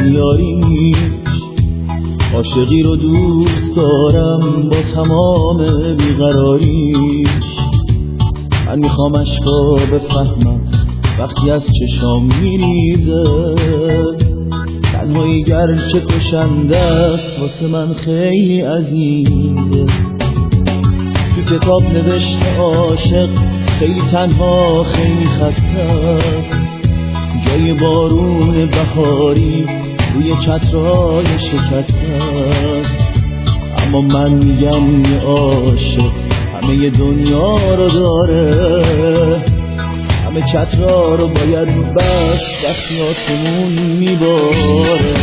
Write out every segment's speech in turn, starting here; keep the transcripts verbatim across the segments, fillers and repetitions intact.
بیاریش. عاشقی رو دوست دارم با تمام بیقراریش. من میخوام عشقا بفهمم وقتی از چشام میریزه. تنهایی گرچه کشنده است واسه من خیلی عزیزه. تو کتاب نوشته عاشق خیلی تنها خیلی خسته است. جای بارون بهاری روی چترهای شکسته است. اما من میگم یه عاشق همه دنیا رو داره. همه چترها رو باید بست وقتی آسمون میباره.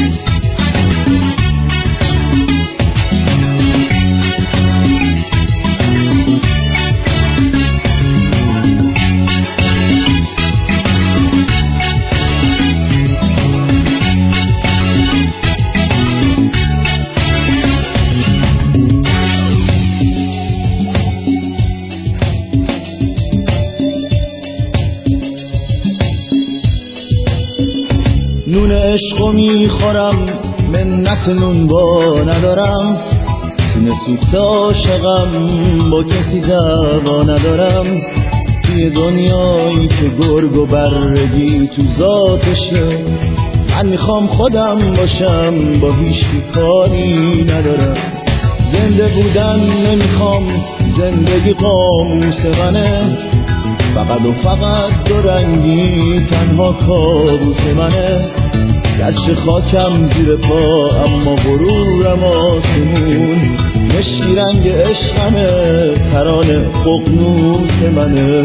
نون عشقو میخورم منت نون با ندارم. سینه سوخت عاشقم با کسی دعوا ندارم. توی دنیایی که گرگ و برگی تو ذاتشه من میخوام خودم باشم با هیچ کاری ندارم. زنده بودن نمیخوام زندگی قاموس منه. فقط و فقط دو رنگی تنها کابوس منه. گرچه خاکم زیر پا اما غرورم آسمون. مشکی رنگ عشقمه ترانه ققنوس منه.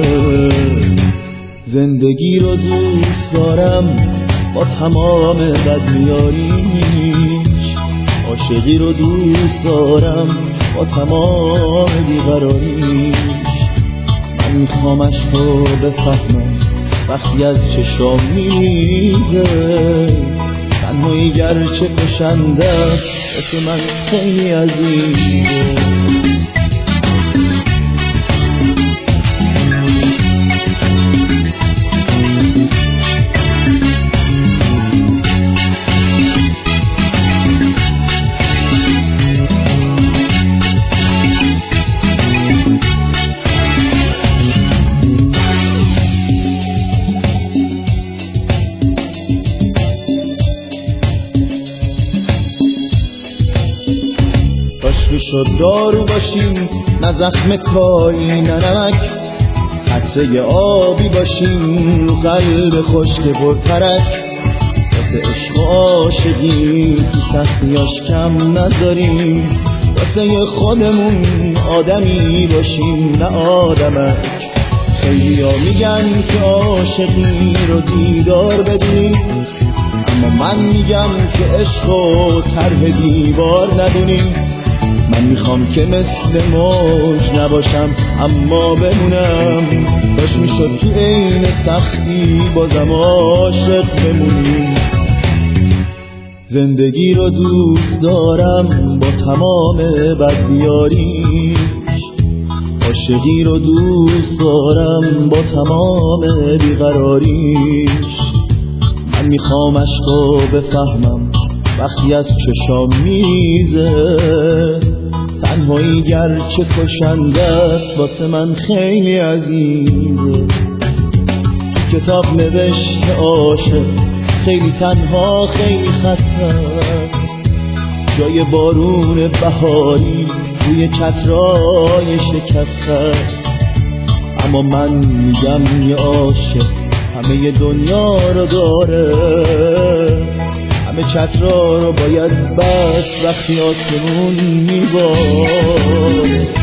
زندگی رو دوست دارم با تمام بدمیاریش. عاشقی رو دوست دارم با تمام بیقراریش. من میخوام عشقو بفهمم وقتی از چشام میریزه. تنهایی گرچه کشنده است واسه من خیلی عزیزه. شد دارو باشیم نه زخم کاری نه نمک. قطره آبی باشیم رو قلب خشک پرترک. واسه عشق و عاشقی تو سختیاش کم نذاریم. واسه خودمون آدمی باشیم نه آدمک. خیلی ها میگن که عاشقی رو دیدار بدونیم. اما من میگم که عشق و طرح دیوار ندونیم. من میخوام که مثل موج نباشم اما بمونم. باش میشد تو عین سختی بازم عاشق بمونیم. زندگی رو دوست دارم با تمام بدبیاریش. عاشقی رو دوست دارم با تمام بیقراریش. من میخوام عشقو بفهمم وقتی از چشام میریزه. تنهایی گرچه کشنده است واسه من خیلی عزیزه. کتاب نوشته عاشق خیلی تنها خیلی خسته است. جای بارون بهاری روی چترهای شکسته است. اما من میگم یه عاشق همه دنیا رو داره. همه چترها رو باید بست وقتی آسمون میباره.